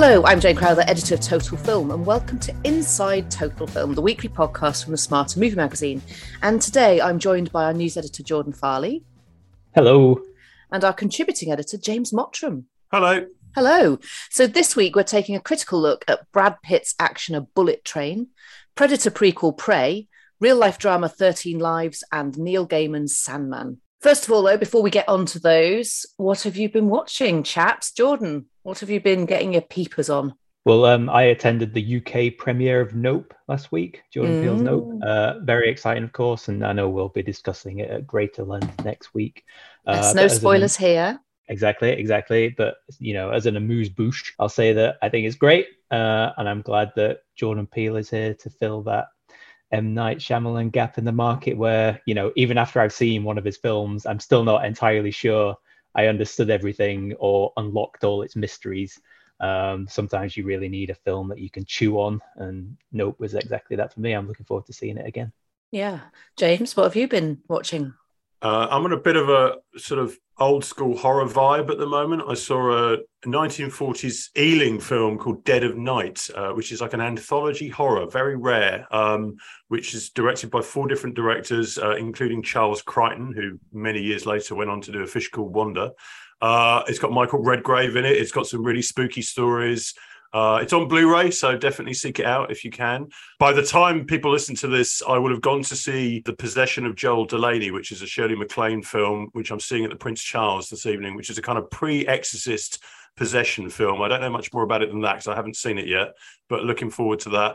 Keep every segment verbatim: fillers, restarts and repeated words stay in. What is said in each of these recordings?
Hello, I'm Jane Crowther, editor of Total Film, and welcome to Inside Total Film, the weekly podcast from the Smarter Movie Magazine. And today I'm joined by our news editor, Jordan Farley. Hello. And our contributing editor, James Mottram. Hello. Hello. So this week we're taking a critical look at Brad Pitt's actioner Bullet Train, Predator prequel Prey, real-life drama thirteen Lives, and Neil Gaiman's Sandman. First of all, though, before we get on to those, what have you been watching, chaps? Jordan, what have you been getting your peepers on? Well, um, I attended the U K premiere of Nope last week, Jordan Mm. Peele's Nope. Uh, very exciting, of course, and I know we'll be discussing it at greater length next week. Uh, Yes, no spoilers an, here. Exactly, exactly. But, you know, as an amuse-bouche, I'll say that I think it's great, uh, and I'm glad that Jordan Peele is here to fill that M. Night Shyamalan gap in the market where, you know, even after I've seen one of his films, I'm still not entirely sure I understood everything or unlocked all its mysteries. Um, sometimes you really need a film that you can chew on, and Nope was exactly that for me. I'm looking forward to seeing it again. Yeah. James, what have you been watching? Uh, I'm on a bit of a sort of old school horror vibe at the moment. I saw a nineteen forties Ealing film called Dead of Night, uh, which is like an anthology horror, very rare, um, which is directed by four different directors, uh, including Charles Crichton, who many years later went on to do A Fish Called Wanda. Uh, it's got Michael Redgrave in it. It's got some really spooky stories. Uh, it's on Blu-ray, so definitely seek it out if you can. By the time people listen to this, I would have gone to see The Possession of Joel Delaney, which is a Shirley MacLaine film, which I'm seeing at the Prince Charles this evening, which is a kind of pre-Exorcist possession film. I don't know much more about it than that because I haven't seen it yet, but looking forward to that.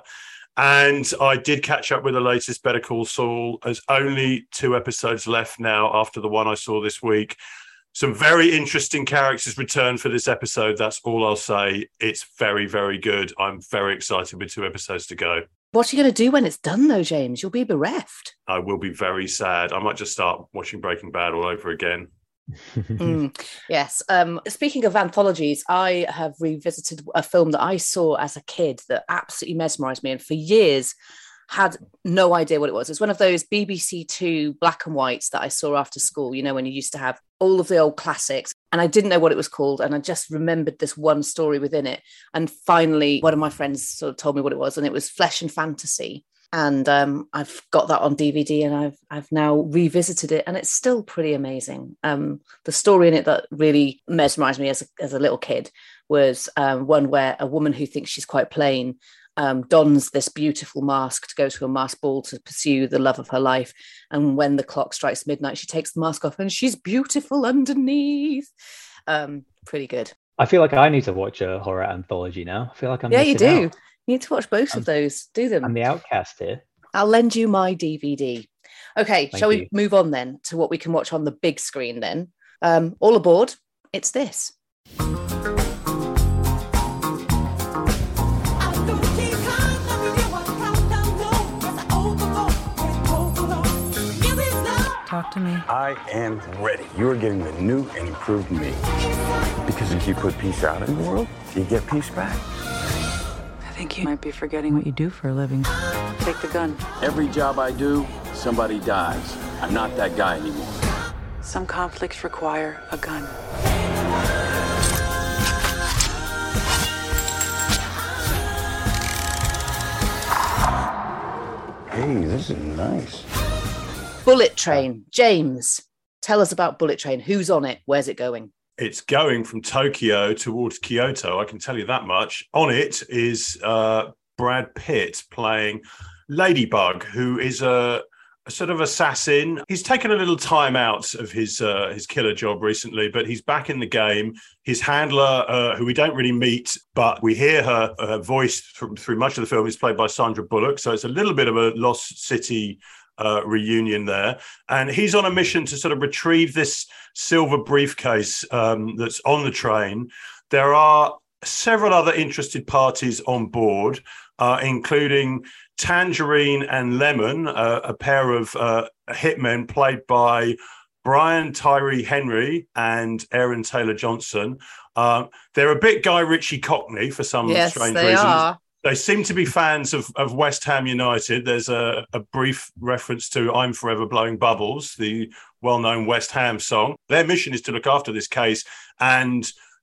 And I did catch up with the latest Better Call Saul. There's only two episodes left now after the one I saw this week. Some very interesting characters return for this episode. That's all I'll say. It's very, very good. I'm very excited with two episodes to go. What are you going to do when it's done, though, James? You'll be bereft. I will be very sad. I might just start watching Breaking Bad all over again. mm, yes. Um, speaking of anthologies, I have revisited a film that I saw as a kid that absolutely mesmerised me. And for years, had no idea what it was. It's one of those B B C Two black and whites that I saw after school, you know, when you used to have all of the old classics, and I didn't know what it was called. And I just remembered this one story within it. And finally, one of my friends sort of told me what it was, and it was Flesh and Fantasy. And um, I've got that on D V D, and I've I've now revisited it, and it's still pretty amazing. Um, the story in it that really mesmerised me as a, as a little kid was um, one where a woman who thinks she's quite plain Um, dons this beautiful mask to go to a masked ball to pursue the love of her life. And when the clock strikes midnight, she takes the mask off and she's beautiful underneath. Um, pretty good. I feel like I need to watch a horror anthology now. I feel like I'm Yeah, you do. out. You need to watch both I'm, of those. Do them. I'm the outcast here. I'll lend you my D V D. Okay, Thank shall you. we move on then to what we can watch on the big screen then? Um, all aboard. It's this. Talk to me. I am ready. You are getting the new and improved me. Because if you put peace out in the world, you get peace back. I think you might be forgetting what you do for a living. Take the gun. Every job I do, somebody dies. I'm not that guy anymore. Some conflicts require a gun. Hey, this is nice. Bullet Train. James, tell us about Bullet Train. Who's on it? Where's it going? It's going from Tokyo towards Kyoto, I can tell you that much. On it is uh, Brad Pitt playing Ladybug, who is a, a sort of assassin. He's taken a little time out of his uh, his killer job recently, but he's back in the game. His handler, uh, who we don't really meet, but we hear her, her voice from, through much of the film, is played by Sandra Bullock. So it's a little bit of a Lost City Uh, reunion there, and he's on a mission to sort of retrieve this silver briefcase um, that's on the train. There are several other interested parties on board, uh, including Tangerine and Lemon, uh, a pair of uh, hitmen played by Brian Tyree Henry and Aaron Taylor Johnson. Uh, they're a bit Guy Ritchie Cockney for some yes, strange they reasons. Are. They seem to be fans of, of West Ham United. There's a, a brief reference to I'm Forever Blowing Bubbles, the well-known West Ham song. Their mission is to look after this case and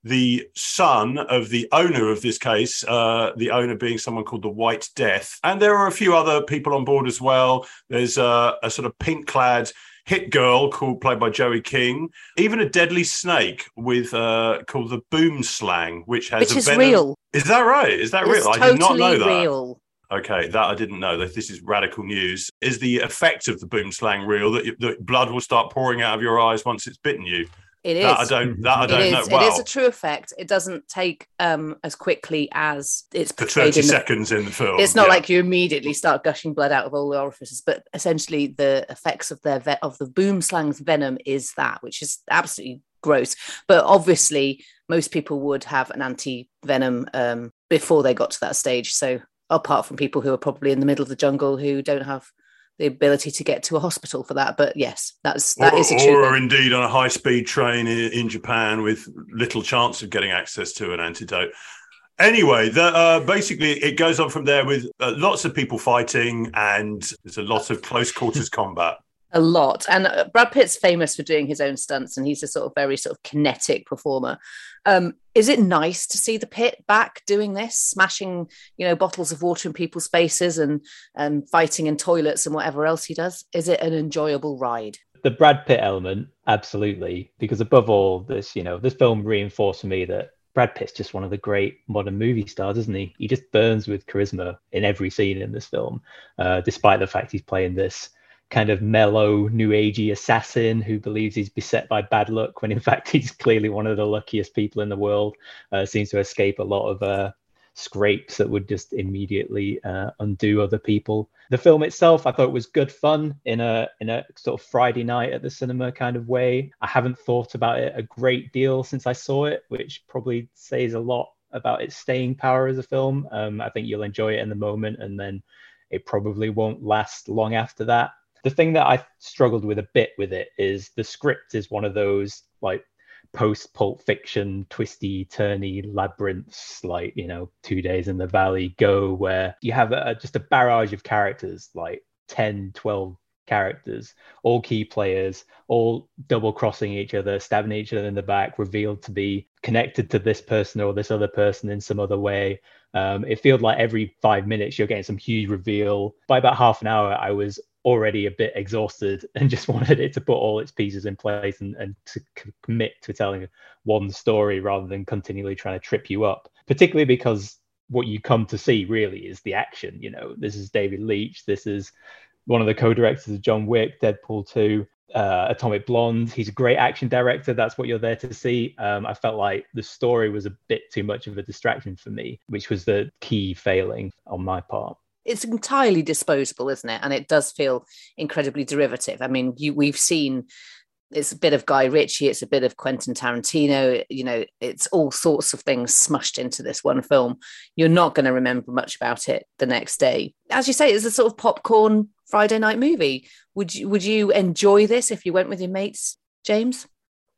the son of the owner of this case, uh, the owner being someone called the White Death. And there are a few other people on board as well. There's uh, a sort of pink-clad hit girl called played by Joey King, even a deadly snake with uh, called the Boom Slang, which has which a is venom. real. Is that right? Is that It's real? totally I did not know that. Real. Okay, that I didn't know. That this is radical news. Is the effect of the Boom Slang real that, you, that blood will start pouring out of your eyes once it's bitten you? It is. That I don't. That I don't it know. Is, Wow. It is a true effect. It doesn't take um, as quickly as it's For portrayed thirty in the, seconds in the film. It's not yeah. like you immediately start gushing blood out of all the orifices, but essentially the effects of their ve- of the Boom Slang's venom is that, which is absolutely gross. But obviously, most people would have an anti-venom um, before they got to that stage. So apart from people who are probably in the middle of the jungle who don't have the ability to get to a hospital for that. But yes, that's that or, is a true Or thing. indeed on a high-speed train in, in Japan with little chance of getting access to an antidote. Anyway, the, uh, basically it goes on from there with uh, lots of people fighting and there's a lot of close quarters combat. A lot. And uh, Brad Pitt's famous for doing his own stunts, and he's a sort of very sort of kinetic performer. Um, is it nice to see the Pitt back doing this, smashing, you know, bottles of water in people's faces and and fighting in toilets and whatever else he does? Is it an enjoyable ride? The Brad Pitt element, absolutely, because above all, this, you know, this film reinforced for me that Brad Pitt's just one of the great modern movie stars, isn't he? He just burns with charisma in every scene in this film, uh, despite the fact he's playing this kind of mellow, new agey assassin who believes he's beset by bad luck when in fact he's clearly one of the luckiest people in the world. Uh, seems to escape a lot of uh, scrapes that would just immediately uh, undo other people. The film itself, I thought was good fun in a in a sort of Friday night at the cinema kind of way. I haven't thought about it a great deal since I saw it, which probably says a lot about its staying power as a film. Um, I think you'll enjoy it in the moment, and then it probably won't last long after that. The thing that I struggled with a bit with it is the script is one of those like post Pulp Fiction twisty turny labyrinths, like, you know, Two Days in the Valley Go, where you have a, just a barrage of characters, like ten, twelve characters, all key players, all double crossing each other, stabbing each other in the back, revealed to be connected to this person or this other person in some other way. Um, it feels like every five minutes you're getting some huge reveal. By about half an hour, I was already a bit exhausted and just wanted it to put all its pieces in place and, and to c- commit to telling one story rather than continually trying to trip you up, particularly because what you come to see really is the action. You know, this is David Leitch. This is one of the co-directors of John Wick, Deadpool two, uh, Atomic Blonde. He's a great action director. That's what you're there to see. Um, I felt like the story was a bit too much of a distraction for me, which was the key failing on my part. It's entirely disposable, isn't it? And it does feel incredibly derivative. I mean, you, we've seen it's a bit of Guy Ritchie, it's a bit of Quentin Tarantino, you know, it's all sorts of things smushed into this one film. You're not going to remember much about it the next day. As you say, it's a sort of popcorn Friday night movie. Would you, would you enjoy this if you went with your mates, James?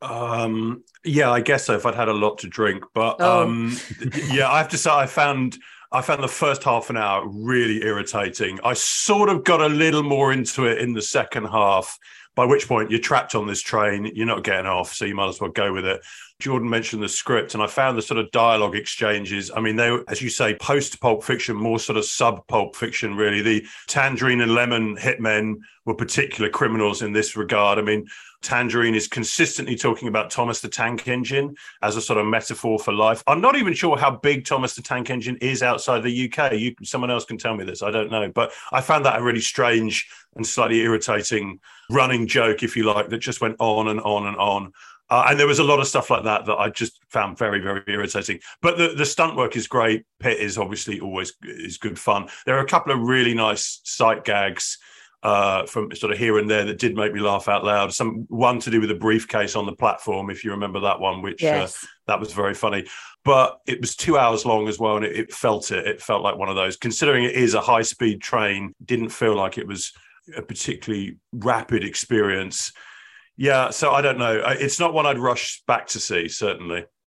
Um, yeah, I guess so if I'd had a lot to drink. But Oh. um, yeah, I have to say I found... I found the first half an hour really irritating. I sort of got a little more into it in the second half, by which point you're trapped on this train, you're not getting off, so you might as well go with it. Jordan mentioned the script, and I found the sort of dialogue exchanges. I mean, they were, as you say, post-Pulp Fiction, more sort of sub-Pulp Fiction, really. The Tangerine and Lemon hitmen were particular criminals in this regard. I mean, Tangerine is consistently talking about Thomas the Tank Engine as a sort of metaphor for life. I'm not even sure how big Thomas the Tank Engine is outside the U K. You, someone else can tell me this. I don't know. But I found that a really strange and slightly irritating running joke, if you like, that just went on and on and on. Uh, and there was a lot of stuff like that that I just found very, very irritating. But the, the stunt work is great. Pitt is obviously always is good fun. There are a couple of really nice sight gags uh, from sort of here and there that did make me laugh out loud. Some one to do with a briefcase on the platform, if you remember that one, which Yes. uh, that was very funny. But it was two hours long as well, and it, it felt it. It felt like one of those. Considering it is a high-speed train, didn't feel like it was a particularly rapid experience. Yeah, so I don't know. It's not one I'd rush back to see, certainly.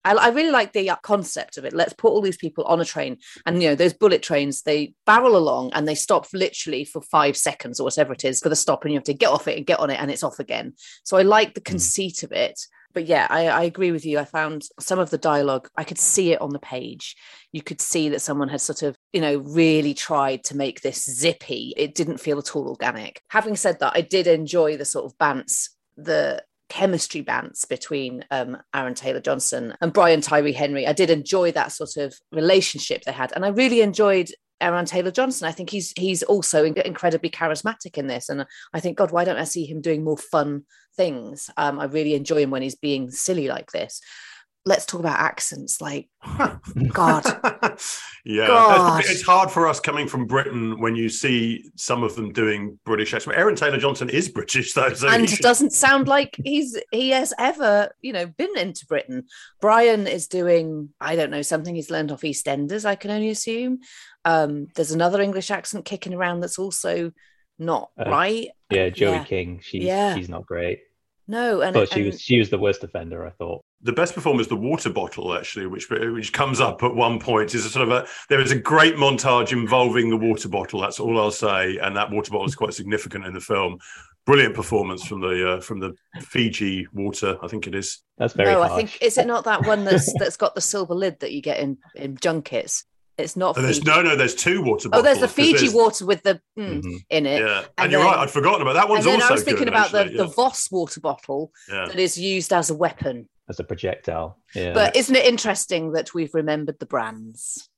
I, I really like the concept of it. Let's put all these people on a train, and you know those bullet trains, they barrel along and they stop literally for five seconds or whatever it is for the stop, and you have to get off it and get on it, and it's off again. So I like the conceit mm. of it. But yeah, I, I agree with you. I found some of the dialogue, I could see it on the page. You could see that someone had sort of, you know, really tried to make this zippy. It didn't feel at all organic. Having said that, I did enjoy the sort of bants, the chemistry bants between um, Aaron Taylor-Johnson and Brian Tyree Henry. I did enjoy that sort of relationship they had. And I really enjoyed Aaron Taylor-Johnson. I think he's he's also incredibly charismatic in this. And I think, God, why don't I see him doing more fun things? Um, I really enjoy him when he's being silly like this. Let's talk about accents. Like, God. yeah. God. It's hard for us coming from Britain when you see some of them doing British accents. Aaron Taylor-Johnson is British, though. So and should... doesn't sound like he's he has ever, you know, been into Britain. Brian is doing, I don't know, something he's learned off EastEnders, I can only assume. Um, there's another English accent kicking around that's also not uh, right. Yeah, Joey yeah. King. She's yeah. she's not great. No, and but she and, was she was the worst offender, I thought. The best performer is the water bottle, actually, which which comes up at one point. Is a sort of a there is a great montage involving the water bottle. That's all I'll say, and that water bottle is quite significant in the film. Brilliant performance from the uh, from the Fiji water, I think it is. That's very. No, harsh. I think is it not that one that's that's got the silver lid that you get in in junkets. It's not. Oh, there's, no, no. There's two water bottles. Oh, there's the Fiji there's... water with the mm, mm-hmm. in it. Yeah, and, and you're then, right. I'd forgotten about that. One's and then also. I was thinking good, about actually, the, yeah. the Voss water bottle yeah. that is used as a weapon, as a projectile. Yeah. But isn't it interesting that we've remembered the brands?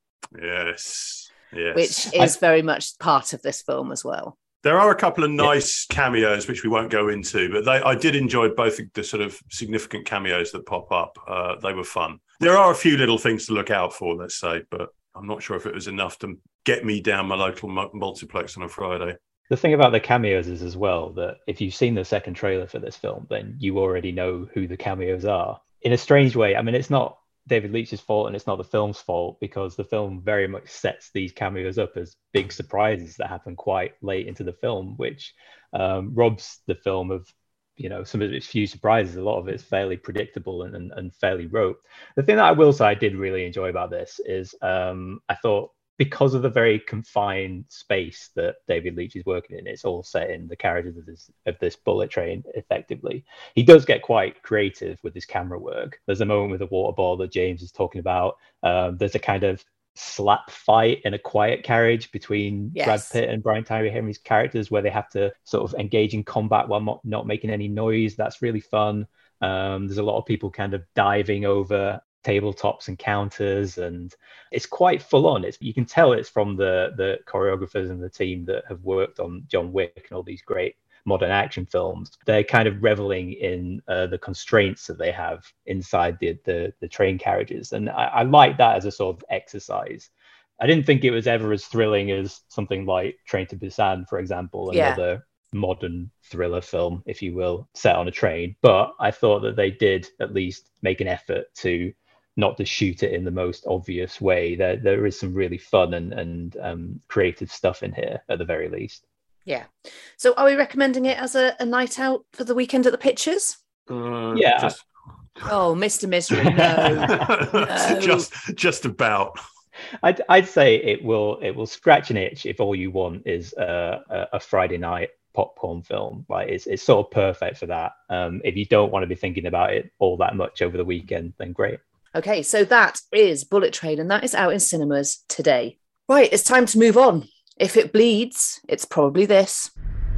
Yes. Yes. Which is I... very much part of this film as well. There are a couple of nice yeah. cameos, which we won't go into, but they, I did enjoy both the sort of significant cameos that pop up. Uh, they were fun. There are a few little things to look out for, let's say, but I'm not sure if it was enough to get me down my local multiplex on a Friday. The thing about the cameos is as well that if you've seen the second trailer for this film, then you already know who the cameos are. In a strange way, I mean, it's not David Leitch's fault and it's not the film's fault, because the film very much sets these cameos up as big surprises that happen quite late into the film, which um, robs the film of, you know, some of its few surprises. A lot of it's fairly predictable and, and, and fairly rote. The thing that I will say I did really enjoy about this is um, I thought, because of the very confined space that David Leitch is working in, it's all set in the carriages of this, of this bullet train, effectively. He does get quite creative with his camera work. There's a moment with the water ball that James is talking about. Um, there's a kind of slap fight in a quiet carriage between yes. Brad Pitt and Brian Tyree Henry's characters, where they have to sort of engage in combat while not, not making any noise. That's really fun. Um, there's a lot of people kind of diving over tabletops and counters, and it's quite full on. It's you can tell it's from the the choreographers and the team that have worked on John Wick and all these great modern action films. They're kind of reveling in uh, the constraints that they have inside the the, the train carriages, and I, I like that as a sort of exercise. I didn't think it was ever as thrilling as something like Train to Busan, for example, another yeah. modern thriller film, if you will, set on a train. But I thought that they did at least make an effort to not to shoot it in the most obvious way. There, there is some really fun and, and um, creative stuff in here, at the very least. Yeah. So are we recommending it as a, a night out for the weekend at the Pictures? Uh, yeah. Just... Oh, Mister Misery, no. no. Just, just about. I'd, I'd say it will, it will scratch an itch if all you want is uh, a, a Friday night popcorn film. Like it's, it's sort of perfect for that. Um, if you don't want to be thinking about it all that much over the weekend, then great. Okay, so that is Bullet Train, and that is out in cinemas today. Right, it's time to move on. If it bleeds, it's probably this.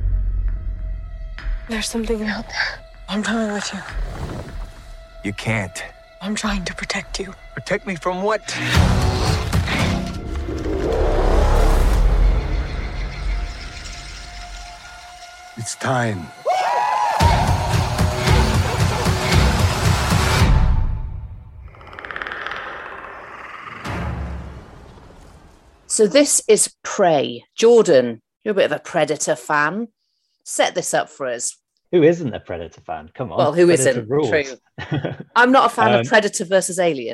There's something out there. I'm coming with you. You can't. I'm trying to protect you. Protect me from what? It's time. So this is Prey. Jordan, you're a bit of a Predator fan. Set this up for us. Who isn't a Predator fan? Come on. Well, who Predator isn't? Rules. True. I'm not a fan um, of Predator versus Alien.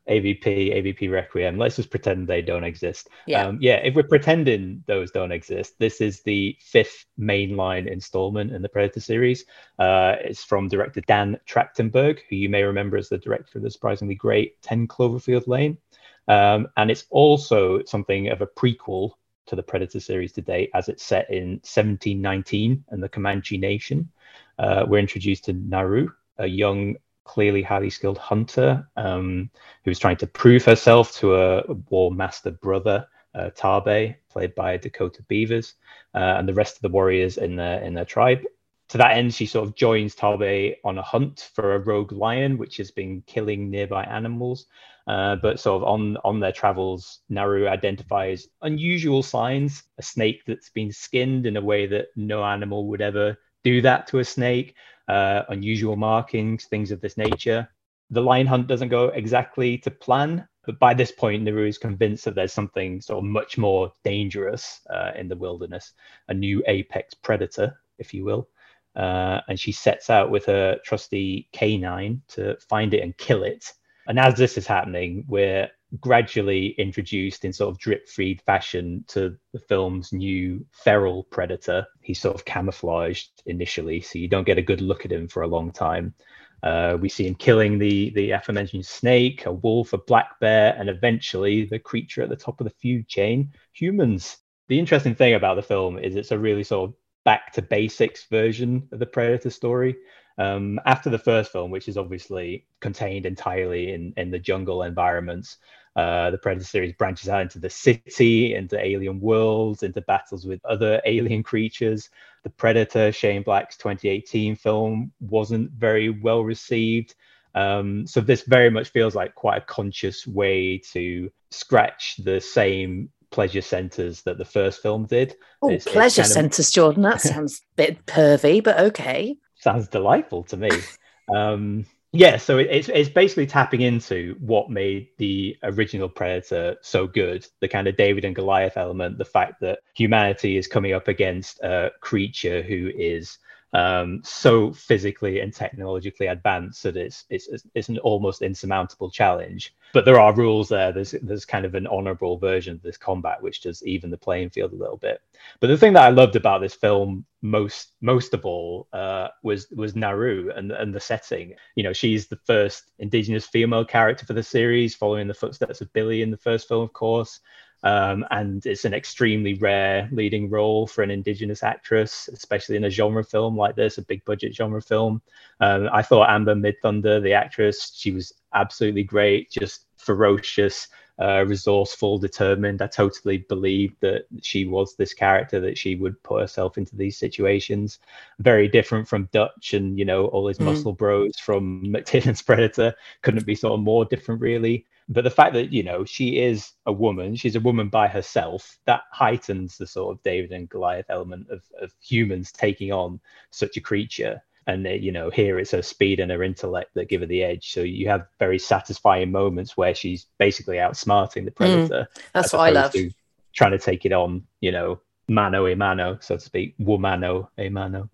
A V P, A V P Requiem. Let's just pretend they don't exist. Yeah. Um, yeah, if we're pretending those don't exist, this is the fifth mainline installment in the Predator series. Uh, it's from director Dan Trachtenberg, who you may remember as the director of the surprisingly great ten Cloverfield Lane. Um, and it's also something of a prequel to the Predator series to date, as it's set in seventeen nineteen and the Comanche Nation. Uh, we're introduced to Naru, a young, clearly highly skilled hunter um, who's trying to prove herself to a war master brother, uh, Tabe, played by Dakota Beavers, uh, and the rest of the warriors in their in their tribe. To that end, she sort of joins Tabe on a hunt for a rogue lion, which has been killing nearby animals. Uh, but sort of on, on their travels, Naru identifies unusual signs, a snake that's been skinned in a way that no animal would ever do that to a snake, uh, unusual markings, things of this nature. The lion hunt doesn't go exactly to plan, but by this point, Naru is convinced that there's something sort of much more dangerous uh, in the wilderness, a new apex predator, if you will. Uh, and she sets out with her trusty K nine to find it and kill it. And as this is happening, we're gradually introduced in sort of drip-feed fashion to the film's new feral predator. He's sort of camouflaged initially, so you don't get a good look at him for a long time. Uh, we see him killing the, the aforementioned snake, a wolf, a black bear, and eventually the creature at the top of the food chain, humans. The interesting thing about the film is it's a really sort of back to basics version of the Predator story. Um, after the first film, which is obviously contained entirely in, in the jungle environments, uh, the Predator series branches out into the city, into alien worlds, into battles with other alien creatures. The Predator, Shane Black's twenty eighteen film, wasn't very well received. Um, so this very much feels like quite a conscious way to scratch the same pleasure centers that the first film did. Oh, it's, pleasure it's kind of... centers, Jordan. That sounds a bit pervy, but okay. Sounds delightful to me. um, yeah, so it, it's it's basically tapping into what made the original Predator so good, the kind of David and Goliath element, the fact that humanity is coming up against a creature who is um, so physically and technologically advanced that it's, it's it's an almost insurmountable challenge. But there are rules there. There's there's kind of an honorable version of this combat, which does even the playing field a little bit. But the thing that I loved about this film most most of all uh, was was Naru and and the setting. You know, she's the first indigenous female character for the series, following the footsteps of Billy in the first film, of course. Um, and it's an extremely rare leading role for an indigenous actress, especially in a genre film like this, a big budget genre film. Um, I thought Amber Midthunder, the actress, she was absolutely great, just ferocious, uh, resourceful, determined. I totally believed that she was this character, that she would put herself into these situations. Very different from Dutch and, you know, all his mm. muscle bros from McTiernan's Predator. Couldn't be sort of more different, really. But the fact that, you know, she is a woman, she's a woman by herself, that heightens the sort of David and Goliath element of, of humans taking on such a creature. And, uh, you know, here it's her speed and her intellect that give her the edge. So you have very satisfying moments where she's basically outsmarting the Predator. Mm, that's what I love. Trying to take it on, you know, mano a mano, so to speak, womano a mano.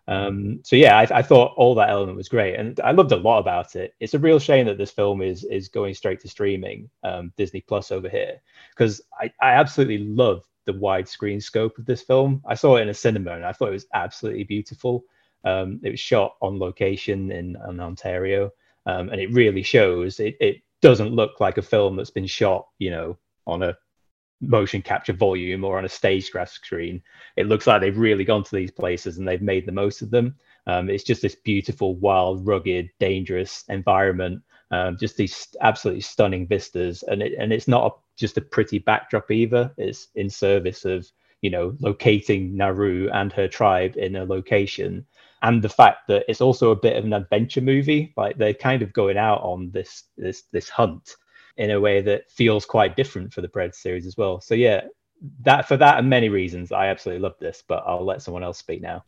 Um, so yeah, I, I thought all that element was great, and I loved a lot about it. It's a real shame that this film is is going straight to streaming, um, Disney Plus over here, because I, I absolutely love the widescreen scope of this film. I saw it in a cinema, and I thought it was absolutely beautiful. Um, it was shot on location in, in Ontario, um, and it really shows. It, it doesn't look like a film that's been shot, you know, on a motion capture volume or on a stagecraft screen. It looks like they've really gone to these places and they've made the most of them. Um, it's just this beautiful, wild, rugged, dangerous environment. Um, just these absolutely stunning vistas, and it, and it's not a, just a pretty backdrop either. It's in service of, you know, locating Naru and her tribe in a location, and the fact that it's also a bit of an adventure movie. Like they're kind of going out on this this this hunt in a way that feels quite different for the Predator series as well. So yeah, that for that and many reasons, I absolutely love this. But I'll let someone else speak now.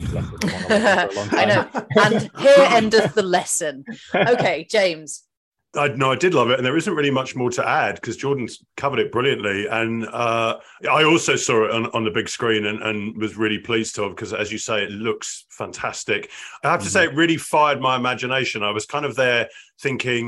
I know. And here endeth the lesson. Okay, James. I no, I did love it, and there isn't really much more to add because Jordan's covered it brilliantly. And uh, I also saw it on, on the big screen and, and was really pleased to, because, as you say, it looks fantastic. I have to mm-hmm. say, it really fired my imagination. I was kind of there thinking,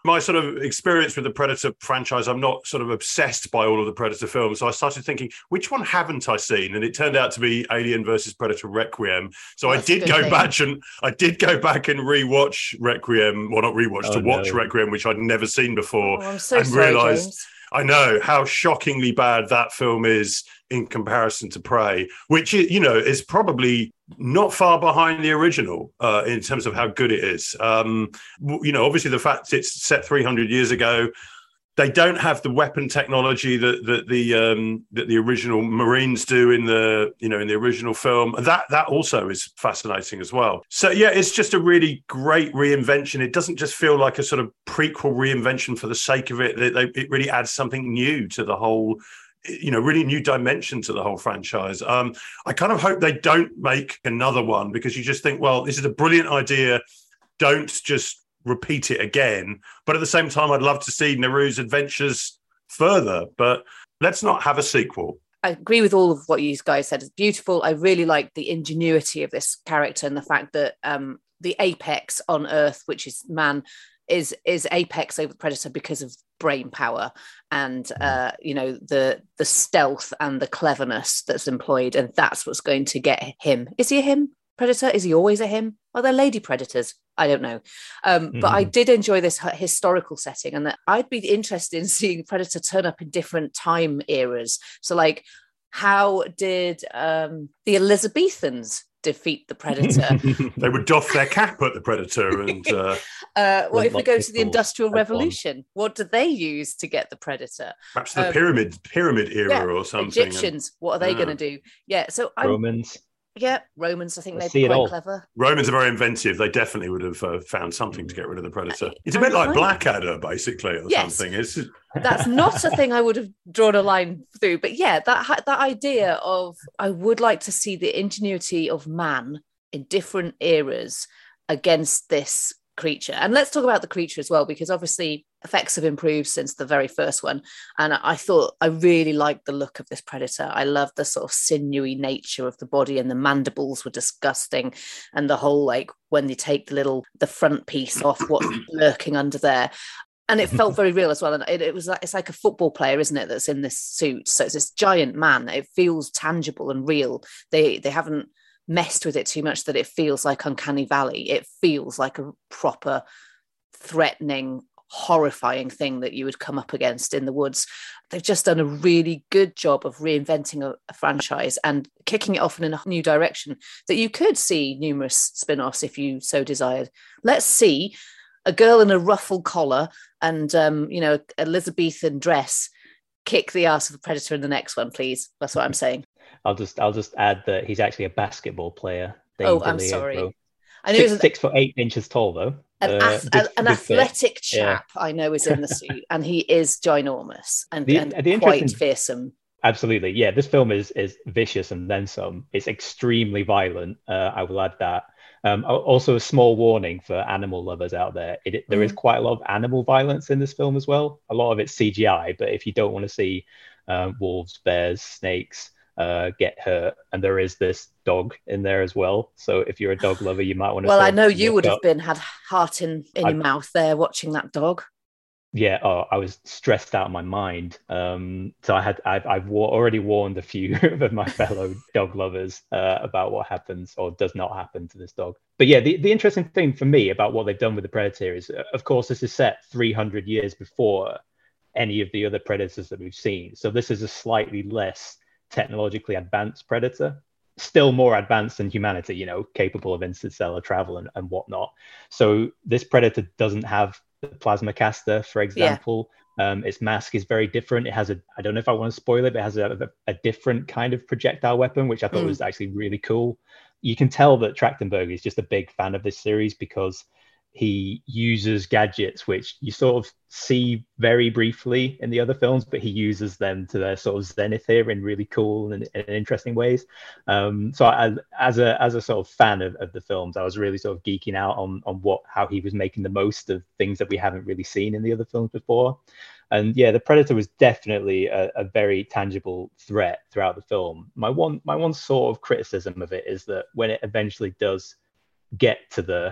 my sort of experience with the Predator franchise, I'm not sort of obsessed by all of the Predator films. So I started thinking, which one haven't I seen? And it turned out to be Alien versus Predator Requiem. So Well, I that's a did good go thing. back and I did go back and rewatch Requiem, well, not rewatch, Oh, to watch no. Requiem, which I'd never seen before. Oh, I'm so and sorry, realised, James. I know how shockingly bad that film is in comparison to Prey, which, you know, is probably not far behind the original uh, in terms of how good it is. Um, you know, obviously the fact it's set three hundred years ago, they don't have the weapon technology that, that the um, that the original Marines do in the you know in the original film. That that also is fascinating as well. So yeah, it's just a really great reinvention. It doesn't just feel like a sort of prequel reinvention for the sake of it. It, it really adds something new to the whole, you know, really new dimension to the whole franchise. Um, I kind of hope they don't make another one, because you just think, well, this is a brilliant idea. Don't just repeat it again. But at the same time, I'd love to see Naru's adventures further. But let's not have a sequel. I agree with all of what you guys said. It's beautiful. I really like the ingenuity of this character and the fact that um, the apex on Earth, which is man, is is apex over the Predator because of brain power and uh, you know the the stealth and the cleverness that's employed, and that's what's going to get him. Is he a him Predator? Is he always a him? Are there lady predators? I don't know. Um, mm-hmm. But I did enjoy this historical setting, and that I'd be interested in seeing Predator turn up in different time eras. So, like, how did um, the Elizabethans defeat the Predator? They would doff their cap at the Predator. And uh, uh, what if we go to the people Industrial had Revolution? One. What did they use to get the Predator? Perhaps the Um, pyramid pyramid era yeah, or something. Egyptians, what are they Yeah. going to do? Yeah, so I'm, Romans. yeah, Romans. I think Let's they'd see be it quite all. clever. Romans are very inventive. They definitely would have uh, found something to get rid of the Predator. It's a And bit like I- Blackadder, basically, or Yes. something. It's That's not a thing I would have drawn a line through. But yeah, that ha- that idea of I would like to see the ingenuity of man in different eras against this creature. And let's talk about the creature as well, because obviously effects have improved since the very first one. And I thought I really liked the look of this Predator. I loved the sort of sinewy nature of the body, and the mandibles were disgusting. And the whole, like, when they take the little, the front piece off, what's lurking under there. And it felt very real as well. And it, it was like, it's like a football player, isn't it, that's in this suit. So it's this giant man. It feels tangible and real. They they haven't messed with it too much that it feels like Uncanny Valley. It feels like a proper threatening, horrifying thing that you would come up against in the woods. They've just done a really good job of reinventing a, a franchise and kicking it off in a new direction that you could see numerous spin-offs if you so desired. Let's see a girl in a ruffled collar and um, you know, Elizabethan dress kick the ass of a Predator in the next one, please. That's what I'm saying. I'll just I'll just add that he's actually a basketball player. Dane Oh, I'm DeLeo, sorry. bro. I know Six, it was six foot eight inches tall, though. an, Uh, ath- good- an good fit. athletic Yeah. chap, I know, is in the suit, and he is ginormous and, The- and the quite interesting- fearsome. Absolutely, yeah. This film is is vicious and then some. It's extremely violent. Uh, I will add that. Um, al- also, a small warning for animal lovers out there: it, there is Mm. quite a lot of animal violence in this film as well. A lot of it's C G I, but if you don't want to see um, wolves, bears, snakes uh, get hurt, and there is this dog in there as well. So if you're a dog lover, you might want to. Well, sort I of know you look would have up- been had heart in, in I- your mouth there watching that dog. Yeah, oh, I was stressed out of my mind. Um, so I had, I've, I've wa- already warned a few of my fellow dog lovers uh, about what happens or does not happen to this dog. But yeah, the, the interesting thing for me about what they've done with the Predator is, uh, of course, this is set three hundred years before any of the other Predators that we've seen. So this is a slightly less technologically advanced Predator, still more advanced than humanity, you know, capable of interstellar travel and, and whatnot. So this Predator doesn't have the plasma caster, for example. Um, its mask is very different. It has a, I don't know if I want to spoil it, but it has a, a different kind of projectile weapon, which I thought Mm. was actually really cool. You can tell that Trachtenberg is just a big fan of this series because he uses gadgets which you sort of see very briefly in the other films, but he uses them to their sort of zenith here in really cool and, and interesting ways. Um, so I, as a as a sort of fan of, of the films, I was really sort of geeking out on on what how he was making the most of things that we haven't really seen in the other films before. And yeah, the Predator was definitely a, a very tangible threat throughout the film. My one my one sort of criticism of it is that when it eventually does get to the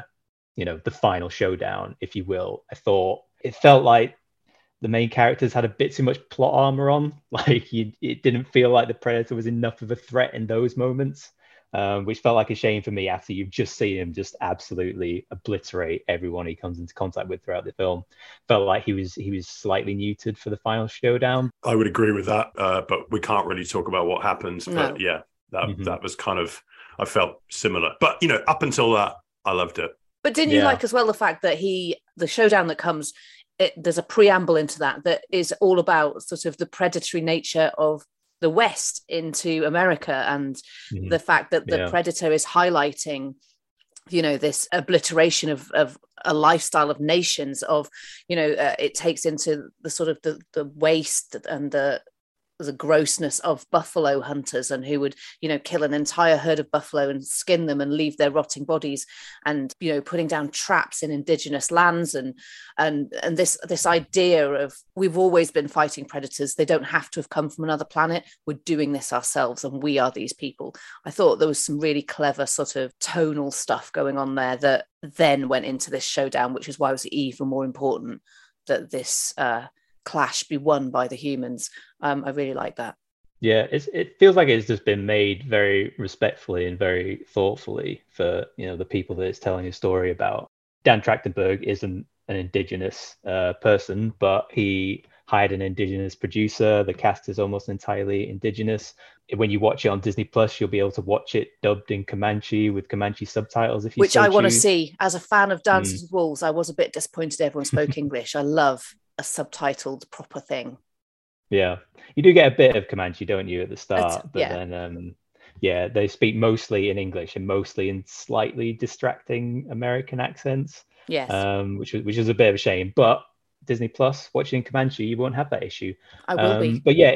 you know, the final showdown, if you will. I thought it felt like the main characters had a bit too much plot armor on. Like you, it didn't feel like the Predator was enough of a threat in those moments, um, which felt like a shame for me after you've just seen him just absolutely obliterate everyone he comes into contact with throughout the film. Felt like he was he was slightly neutered for the final showdown. I would agree with that, uh, but we can't really talk about what happens. No. But yeah, that Mm-hmm. that was kind of, I felt similar. But, you know, up until that, I loved it. But didn't you Yeah. like as well the fact that he, the showdown that comes, it, there's a preamble into that that is all about sort of the predatory nature of the West into America, and Mhm. the fact that the Yeah. Predator is highlighting, you know, this obliteration of, of a lifestyle of nations, of, you know, uh, it takes into the sort of the, the waste and the the grossness of buffalo hunters, and who would, you know, kill an entire herd of buffalo and skin them and leave their rotting bodies, and, you know, putting down traps in indigenous lands, and and and this this idea of, we've always been fighting predators, they don't have to have come from another planet, we're doing this ourselves and we are these people. I thought there was some really clever sort of tonal stuff going on there that then went into this showdown, which is why it was even more important that this uh clash be won by the humans. um I really like that. Yeah, it's, it feels like it's just been made very respectfully and very thoughtfully for, you know, the people that it's telling a story about. Dan Trachtenberg isn't an indigenous uh, person, but he hired an indigenous producer. The cast is almost entirely indigenous. When you watch it on Disney Plus, you'll be able to watch it dubbed in Comanche with Comanche subtitles, if you Which so I want to choose. see. As a fan of Dances with Wolves, I was a bit disappointed everyone spoke English. I love a subtitled proper thing. Yeah, you do get a bit of Comanche, don't you, at the start? That's- but yeah. then, um, yeah, they speak mostly in English and mostly in slightly distracting American accents, Yes. um, which was which is a bit of a shame. But Disney Plus, watching in Comanche, you won't have that issue. I will Um, be. But yeah,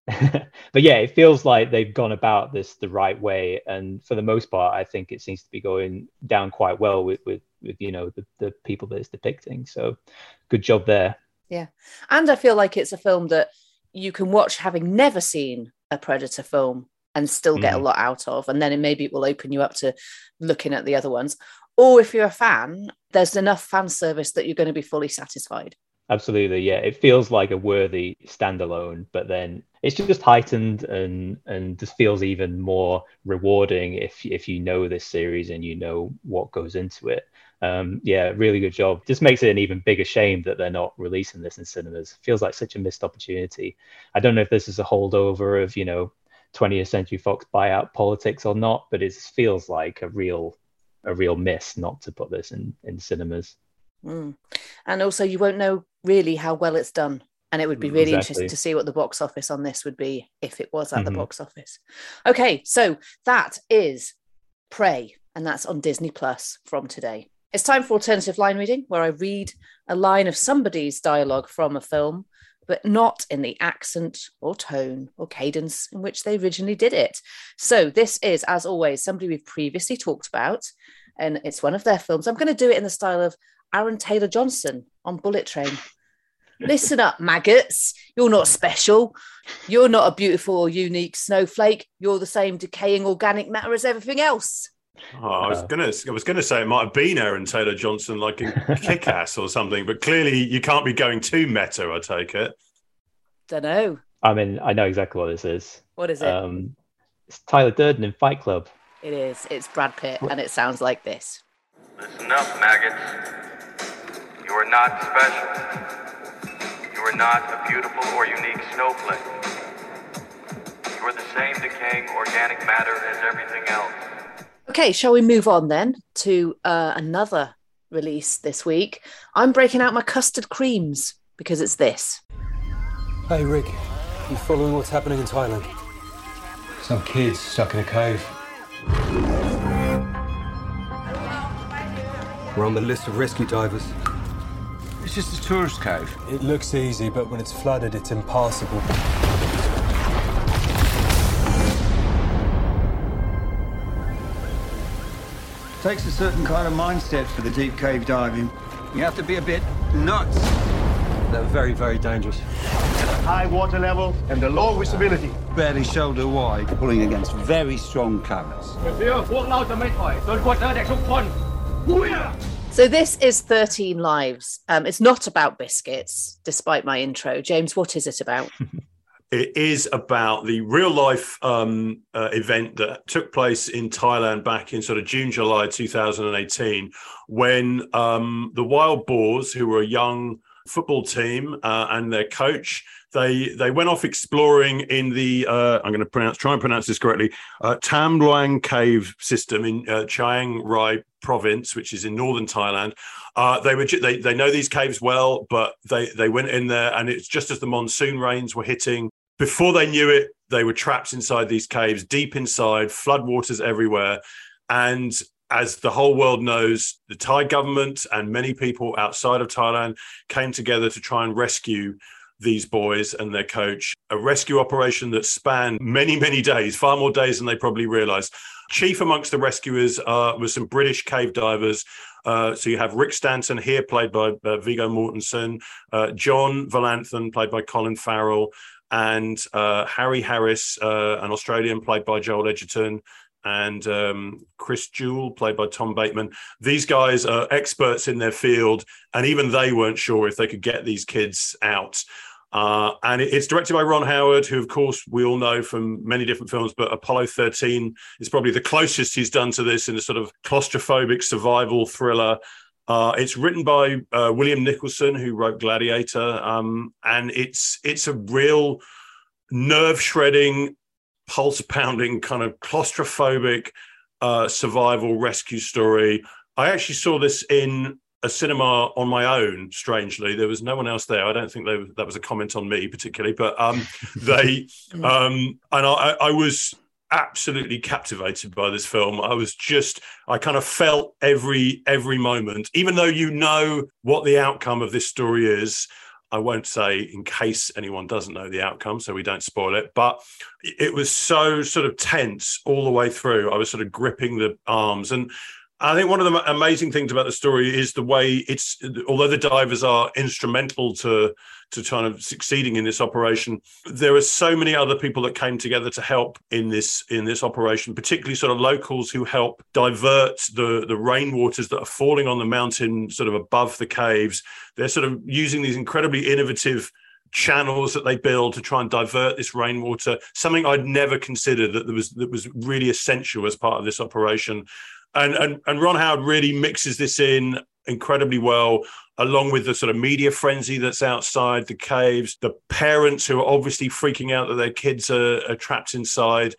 but yeah, it feels like they've gone about this the right way, and for the most part, I think it seems to be going down quite well with with, with you know the, the people that it's depicting. So, good job there. Yeah. And I feel like it's a film that you can watch having never seen a Predator film and still get Mhm. a lot out of. And then it, maybe it will open you up to looking at the other ones. Or if you're a fan, there's enough fan service that you're going to be fully satisfied. Absolutely, yeah. It feels like a worthy standalone, but then it's just heightened and and just feels even more rewarding if if you know this series and you know what goes into it. Um, yeah, really good job. Just makes it an even bigger shame that they're not releasing this in cinemas. Feels like such a missed opportunity. I don't know if this is a holdover of, you know, twentieth Century Fox buyout politics or not, but it feels like a real a real miss not to put this in in cinemas. Mm. And also, you won't know really how well it's done. And it would be really Exactly. interesting to see what the box office on this would be if it was at the Mhm. box office. Okay, so that is Prey, and that's on Disney Plus from today. It's time for alternative line reading, where I read a line of somebody's dialogue from a film, but not in the accent or tone or cadence in which they originally did it. So this is, as always, somebody we've previously talked about, and it's one of their films. I'm going to do it in the style of Aaron Taylor Johnson on Bullet Train. Listen up, maggots. You're not special. You're not a beautiful or unique snowflake. You're the same decaying organic matter as everything else. Oh, I was gonna, I was gonna say it might have been Aaron Taylor Johnson, like in Kick-Ass or something, but clearly you can't be going too meta. I take it. Don't know. I mean, I know exactly what this is. What is it? Um, it's Tyler Durden in Fight Club. It is. It's Brad Pitt, and it sounds like this. Listen up, maggots. You are not special. You are not a beautiful or unique snowflake. You are the same decaying organic matter as everything else. Okay, shall we move on then to uh, another release this week? I'm breaking out my custard creams because it's this. Hey Rick, you following what's happening in Thailand? Some kids stuck in a cave. We're on the list of rescue divers. It's just a tourist cave. It looks easy, but when it's flooded, it's impassable. Takes a certain kind of mindset for the deep cave diving. You have to be a bit nuts. They're very, very dangerous. High water level and the low visibility. Barely shoulder wide, pulling against very strong currents. So this is thirteen Lives. Um, it's not about biscuits, despite my intro. James, what is it about? It is about the real life um, uh, event that took place in Thailand back in sort of June, July two thousand eighteen, when um, the Wild Boars, who were a young football team uh, and their coach, they they went off exploring in the, uh, I'm going to pronounce, try and pronounce this correctly, uh, Tam Luang Cave system in uh, Chiang Rai province, which is in northern Thailand. Uh, they were they they know these caves well, but they they went in there, and it's just as the monsoon rains were hitting. Before they knew it, they were trapped inside these caves, deep inside, floodwaters everywhere. And as the whole world knows, the Thai government and many people outside of Thailand came together to try and rescue these boys and their coach. A rescue operation that spanned many, many days, far more days than they probably realized. Chief amongst the rescuers uh, was some British cave divers. Uh, so you have Rick Stanton here, played by uh, Viggo Mortensen, uh, John Valanthan, played by Colin Farrell, and uh, Harry Harris, uh, an Australian, played by Joel Edgerton, and um, Chris Jewell, played by Tom Bateman. These guys are experts in their field, and even they weren't sure if they could get these kids out. Uh, and it, it's directed by Ron Howard, who, of course, we all know from many different films, but Apollo thirteen is probably the closest he's done to this in a sort of claustrophobic survival thriller. Uh, it's written by uh, William Nicholson, who wrote Gladiator, um, and it's it's a real nerve-shredding, pulse-pounding, kind of claustrophobic uh, survival rescue story. I actually saw this in a cinema on my own, strangely. There was no one else there. I don't think they, that was a comment on me particularly, but um, they... um, and I, I was... absolutely captivated by this film. I was just, I kind of felt every every moment, even though you know what the outcome of this story is. I won't say in case anyone doesn't know the outcome, so we don't spoil it, but it was so sort of tense all the way through. I was sort of gripping the arms. And I think one of the amazing things about the story is the way it's, although the divers are instrumental to to kind of succeeding in this operation, there are so many other people that came together to help in this in this operation, particularly sort of locals who help divert the, the rainwaters that are falling on the mountain sort of above the caves. They're sort of using these incredibly innovative channels that they build to try and divert this rainwater, something I'd never considered that there was that was really essential as part of this operation. And, and and Ron Howard really mixes this in incredibly well, along with the sort of media frenzy that's outside the caves, the parents who are obviously freaking out that their kids are, are trapped inside.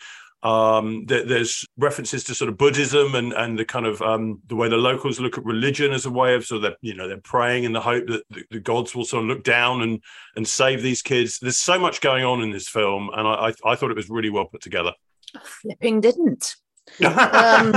Um, there, there's references to sort of Buddhism and and the kind of um, the way the locals look at religion as a way of sort of, you know, they're praying in the hope that the, the gods will sort of look down and and save these kids. There's so much going on in this film, and I I, I thought it was really well put together. Flipping didn't. um,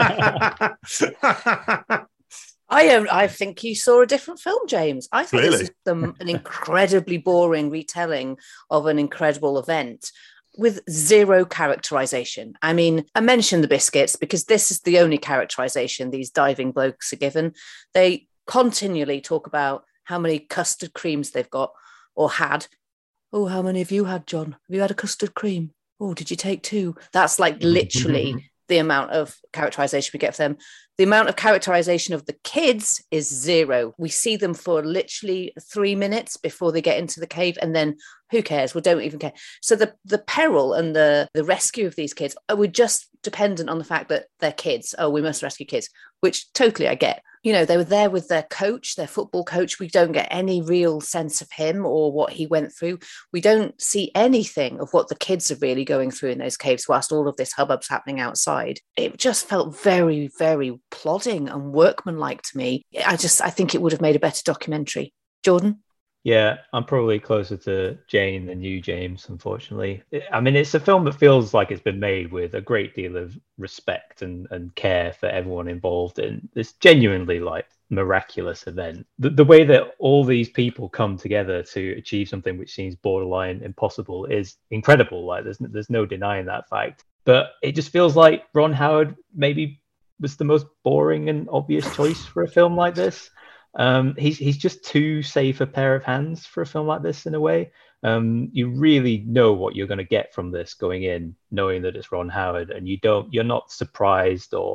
I don't. I think you saw a different film, James. I think Really? this is some, an incredibly boring retelling of an incredible event with zero characterization. I mean, I mentioned the biscuits because this is the only characterization these diving blokes are given. They continually talk about how many custard creams they've got or had. Oh, how many have you had, John? Have you had a custard cream? Oh, did you take two? That's like literally the amount of characterization we get for them. The amount of characterization of the kids is zero. We see them for literally three minutes before they get into the cave, and then who cares? We don't even care. So the, the peril and the, the rescue of these kids are we're just dependent on the fact that they're kids. Oh, we must rescue kids, which totally I get. You know, they were there with their coach, their football coach. We don't get any real sense of him or what he went through. We don't see anything of what the kids are really going through in those caves whilst all of this hubbub's happening outside. It just felt very, very plodding and workmanlike to me. I just, I think it would have made a better documentary. Jordan? Yeah, I'm probably closer to Jane than you, James, unfortunately. I mean, it's a film that feels like it's been made with a great deal of respect and, and care for everyone involved in this genuinely like miraculous event. The, the way that all these people come together to achieve something which seems borderline impossible is incredible. Like there's, there's no denying that fact. But it just feels like Ron Howard maybe was the most boring and obvious choice for a film like this. Um, he's he's just too safe a pair of hands for a film like this in a way. Um, you really know what you're going to get from this going in, knowing that it's Ron Howard, and you don't you're not surprised or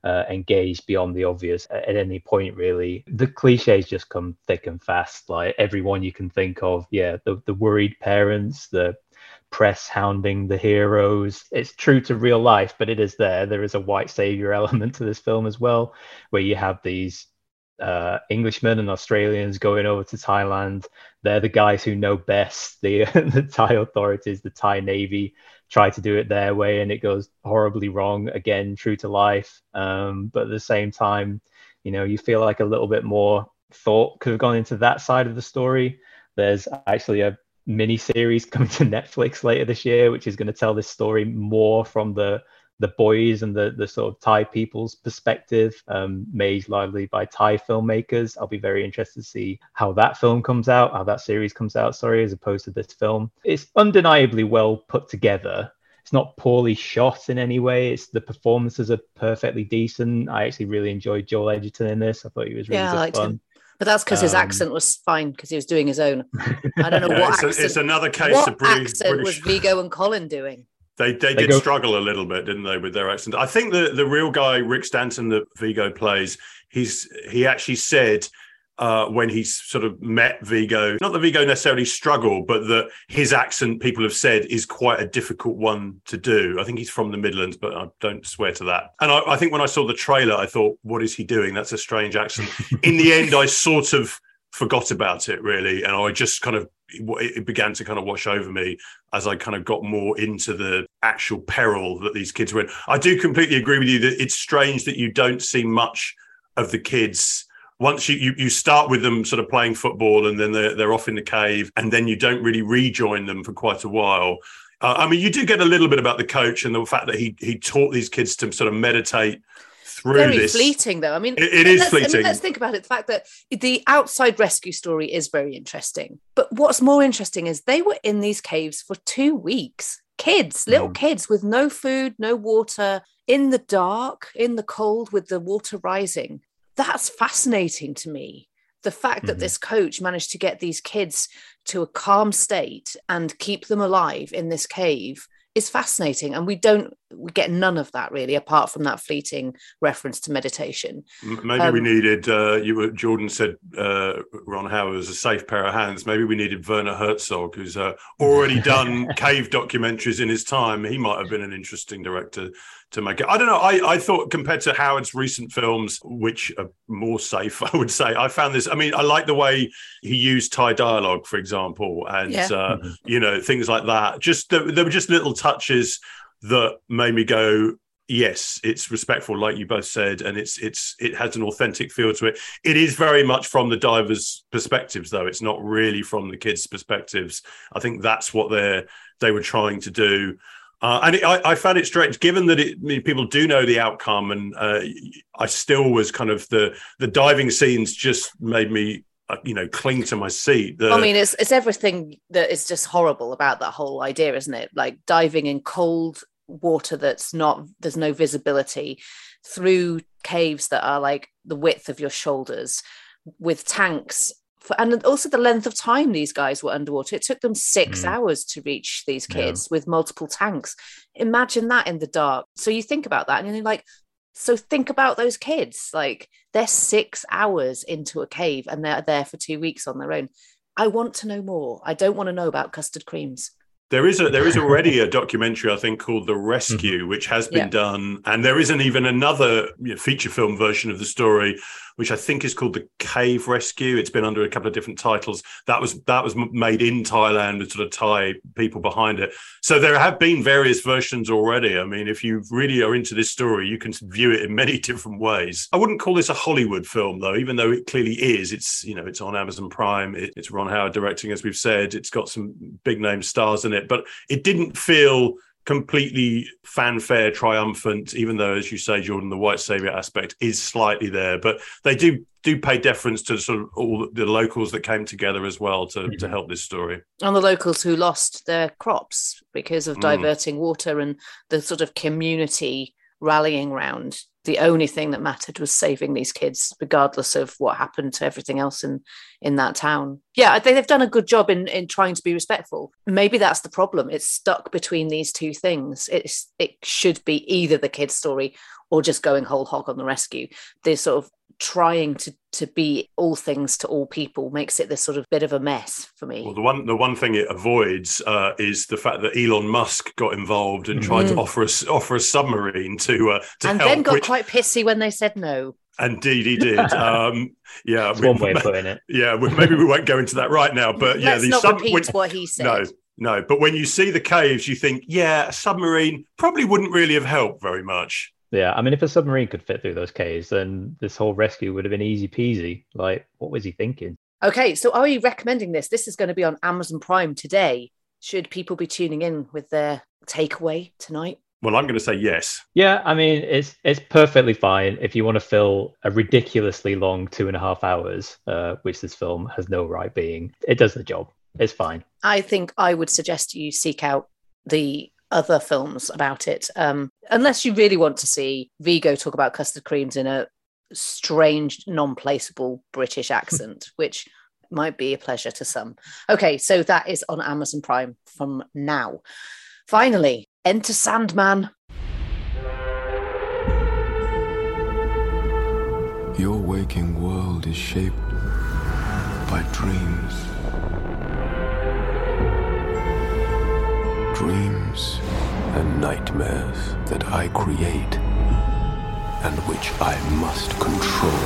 uh, engaged beyond the obvious at, at any point, really. The cliches just come thick and fast, like everyone you can think of. Yeah, the, the worried parents, the press hounding the heroes. It's true to real life, but it is there. There is a white savior element to this film as well, where you have these uh, Englishmen and Australians going over to Thailand. They're the guys who know best. The, the Thai authorities, the Thai Navy, try to do it their way, and it goes horribly wrong. Again, true to life. Um, but at the same time, you know, you feel like a little bit more thought could have gone into that side of the story. There's actually a mini series coming to Netflix later this year, which is going to tell this story more from the the boys and the the sort of Thai people's perspective, um, made largely by Thai filmmakers. I'll be very interested to see how that film comes out, how that series comes out, sorry, as opposed to this film. It's undeniably well put together. It's not poorly shot in any way. It's the performances are perfectly decent. I actually really enjoyed Joel Edgerton in this. I thought he was really yeah, good I liked fun. Him. But that's because his Um, accent was fine because he was doing his own. I don't know Yeah, what it's, a- accent. it's another case what of British. accent British... was Viggo and Colin doing? They they, They did go- struggle a little bit, didn't they, with their accent? I think the the real guy, Rick Stanton, that Viggo plays, he's he actually said uh, when he sort of met Viggo, not that Viggo necessarily struggled, but that his accent, people have said, is quite a difficult one to do. I think he's from the Midlands, but I don't swear to that. And I, I think when I saw the trailer, I thought, what is he doing? That's a strange accent. In the end, I sort of forgot about it, really, and I just kind of it began to kind of wash over me as I kind of got more into the actual peril that these kids were in. I do completely agree with you that it's strange that you don't see much of the kids. Once you, you, you start with them sort of playing football and then they're, they're off in the cave, and then you don't really rejoin them for quite a while. Uh, I mean, you do get a little bit about the coach and the fact that he he taught these kids to sort of meditate through Very this. fleeting, though. I mean, It- it is let's, I mean, fleeting. let's think about it. The fact that the outside rescue story is very interesting. But what's more interesting is they were in these caves for two weeks. Kids, little Mm. kids with no food, no water, in the dark, in the cold, with the water rising. That's fascinating to me. The fact that Mm-hmm. this coach managed to get these kids to a calm state and keep them alive in this cave is fascinating. And we don't, we get none of that really, apart from that fleeting reference to meditation. M- Maybe we Um, needed, uh, you were, Jordan said uh, Ron Howard was a safe pair of hands. Maybe we needed Werner Herzog, who's uh, already done cave documentaries in his time. He might have been an interesting director to make it. I don't know. I, I thought compared to Howard's recent films, which are more safe, I would say, I found this, I mean, I like the way he used Thai dialogue, for example, and, Yeah. uh, you know, things like that. Just there, there were just little touches that made me go, yes, it's respectful, like you both said, and it's it's it has an authentic feel to it. It is very much from the divers' perspectives, though. It's not really from the kids' perspectives. I think that's what they they were trying to do. Uh, and it, I, I found it strange, given that it, I mean, people do know the outcome, and uh, I still was kind of the the diving scenes just made me, uh, you know, cling to my seat. The, I mean, it's it's everything that is just horrible about that whole idea, isn't it? Like diving in cold water that's not, there's no visibility, through caves that are like the width of your shoulders, with tanks. For, and also the length of time these guys were underwater. It took them six Mm. hours to reach these kids with multiple tanks. Imagine that in the dark. So you think about that and you're like, so think about those kids. Like they're six hours into a cave and they're there for two weeks on their own. I want to know more. I don't want to know about custard creams. There is a there is already a documentary, I think, called The Rescue, which has been Yeah. done, and there isn't even another, you know, feature film version of the story, which I think is called The Cave Rescue. It's been under a couple of different titles. That was that was m- made in Thailand with sort of Thai people behind it. So there have been various versions already. I mean, if you really are into this story, you can view it in many different ways. I wouldn't call this a Hollywood film, though, even though it clearly is. It's, you know, it's on Amazon Prime. It, it's Ron Howard directing, as we've said. It's got some big name stars in it, but it didn't feel completely fanfare triumphant, even though, as you say, Jordan, the white savior aspect is slightly there. But they do do pay deference to sort of all the locals that came together as well to, to help this story. And the locals who lost their crops because of Mm. diverting water, and the sort of community rallying round. The only thing that mattered was saving these kids, regardless of what happened to everything else in, in that town. Yeah, I think they've done a good job in, in trying to be respectful. Maybe that's the problem. It's stuck between these two things. It's It should be either the kid's story or just going whole hog on the rescue. They're sort of trying to to be all things to all people makes it this sort of bit of a mess for me. Well, the one the one thing it avoids uh, is the fact that Elon Musk got involved and mm. tried to offer a, offer a submarine to uh, to and help, then got which... quite pissy when they said no. Indeed, he did. Um, yeah, That's one way of putting it. Yeah, maybe we won't go into that right now, but yeah, let's the not sub- repeat when... what he said. No, no. But when you see the caves, you think, yeah, a submarine probably wouldn't really have helped very much. Yeah, I mean, if a submarine could fit through those caves, then this whole rescue would have been easy peasy. Like, what was he thinking? Okay, so are we recommending this? This is going to be on Amazon Prime today. Should people be tuning in with their takeaway tonight? Well, I'm going to say yes. Yeah, I mean, it's it's perfectly fine if you want to fill a ridiculously long two and a half hours, uh, which this film has no right being. It does the job. It's fine. I think I would suggest you seek out the other films about it, um, unless you really want to see Viggo talk about custard creams in a strange, non-placeable British accent, which might be a pleasure to some. Okay, so that is on Amazon Prime from now. Finally, enter Sandman. Your waking world is shaped by dreams. Dreams and nightmares that I create and which I must control.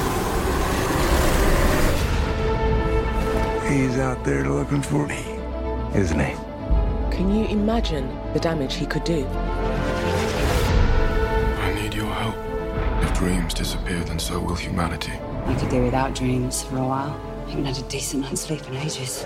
He's out there looking for me, isn't he? Can you imagine the damage he could do? I need your help. If dreams disappear, then so will humanity. You could do without dreams for a while. I haven't had a decent night's sleep in ages.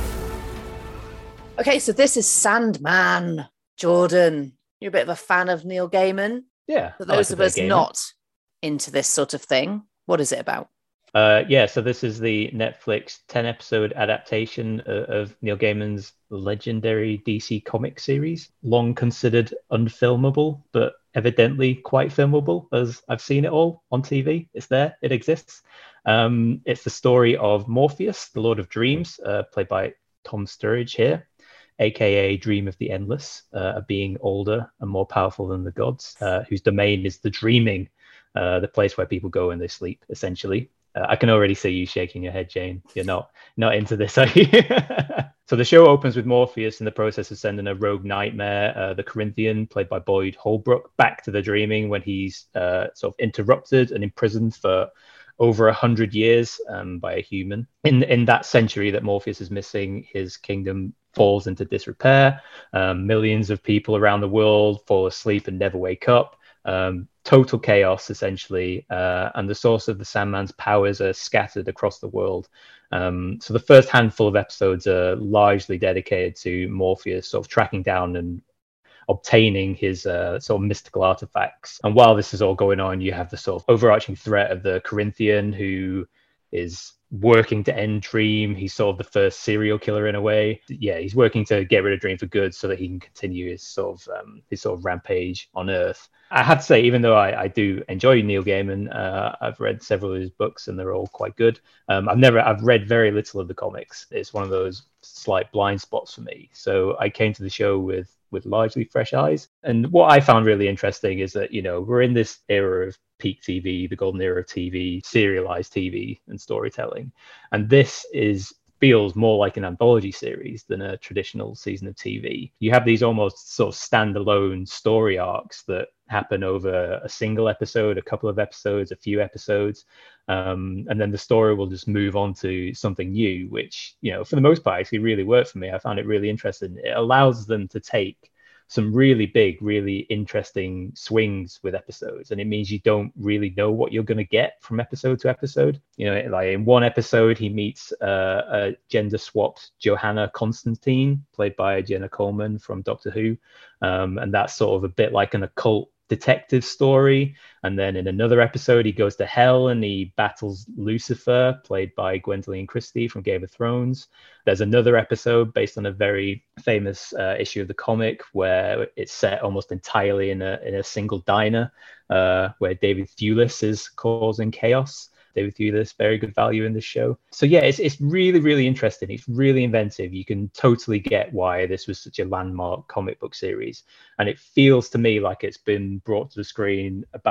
Okay, so this is Sandman. Jordan, you're a bit of a fan of Neil Gaiman. Yeah. For those of us not into this sort of thing, what is it about? Uh, yeah, so this is the Netflix ten-episode adaptation of, of Neil Gaiman's legendary D C comic series, long considered unfilmable, but evidently quite filmable, as I've seen it all on T V. It's there, it exists. Um, it's the story of Morpheus, the Lord of Dreams, uh, played by Tom Sturridge here, aka Dream of the Endless, uh, a being older and more powerful than the gods, uh, whose domain is the dreaming, uh, the place where people go when they sleep, essentially. Uh, I can already see you shaking your head, Jane. You're not not into this, are you? So the show opens with Morpheus in the process of sending a rogue nightmare, uh, the Corinthian, played by Boyd Holbrook, back to the dreaming when he's uh, sort of interrupted and imprisoned for over a hundred years um, by a human. In in that century that Morpheus is missing, his kingdom falls into disrepair. Um, millions of people around the world fall asleep and never wake up. Um, total chaos, essentially, uh, and the source of the Sandman's powers are scattered across the world. Um, so the first handful of episodes are largely dedicated to Morpheus sort of tracking down and obtaining his uh, sort of mystical artifacts. And while this is all going on, you have the sort of overarching threat of the Corinthian, who is working to end Dream. He's sort of the first serial killer in a way. Yeah, he's working to get rid of Dream for good so that he can continue his sort of um, his sort of rampage on Earth. I have to say, even though I, I do enjoy Neil Gaiman, uh, I've read several of his books and they're all quite good. Um, I've never, I've read very little of the comics. It's one of those slight blind spots for me. So I came to the show with with largely fresh eyes. And what I found really interesting is that, you know, we're in this era of peak T V, the golden era of T V, serialized T V and storytelling. And this is feels more like an anthology series than a traditional season of T V. You have these almost sort of standalone story arcs that happen over a single episode, a couple of episodes, a few episodes. Um, and then the story will just move on to something new, which, you know, for the most part, actually really worked for me. I found it really interesting. It allows them to take some really big, really interesting swings with episodes. And it means you don't really know what you're going to get from episode to episode. You know, like in one episode, he meets uh, a gender swapped Johanna Constantine, played by Jenna Coleman from Doctor Who. Um, and that's sort of a bit like an occult detective story. And then in another episode, he goes to hell and he battles Lucifer, played by Gwendoline Christie from Game of Thrones. There's another episode based on a very famous uh, issue of the comic where it's set almost entirely in a in a single diner, uh, where David Thewlis is causing chaos. David Thewlis, very good value in this show. So yeah, it's it's really, really interesting. It's really inventive. You can totally get why this was such a landmark comic book series. And it feels to me like it's been brought to the screen about